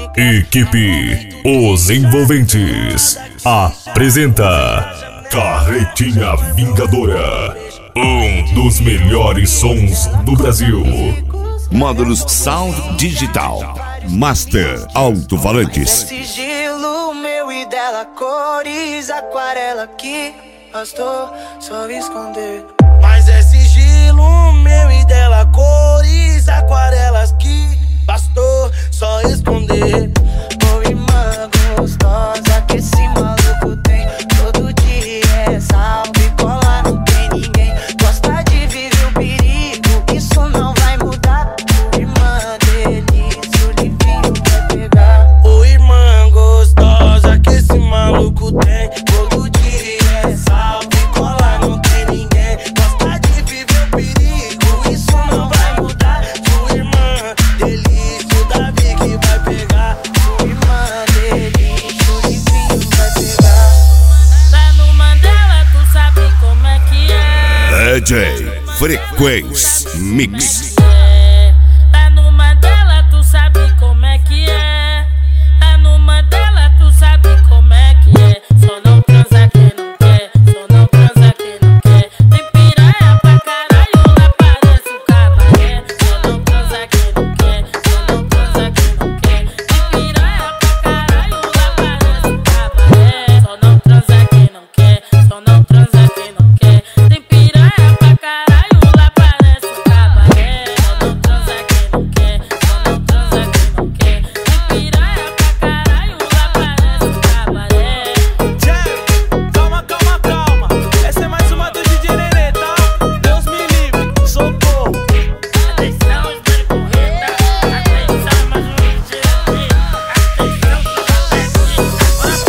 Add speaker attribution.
Speaker 1: Equipe Os Envolventes apresenta Carretinha Vingadora, um dos melhores sons do Brasil.
Speaker 2: Módulos Sound Digital Master Alto-Falantes.
Speaker 3: Sigilo meu e dela, cores, aquarela que bastou só esconder. Mas é sigilo meu e dela, cores, aquarelas que bastou só esconder. Ô irmã gostosa que esse maluco tem, todo dia é salve e cola, não tem ninguém. Gosta de viver o perigo, isso não vai mudar. Ô irmã delícia, o livinho vai pegar. Ô irmã gostosa que esse maluco tem, todo dia é salve e cola, não tem ninguém. Gosta de viver o perigo, isso não vai mudar. Tua irmã delícia, o Davi que vai pegar. Tua irmã delícia, o livinho vai pegar.
Speaker 4: Tá no Mandela, tu sabe como é que é.
Speaker 2: DJ Frequência Mix.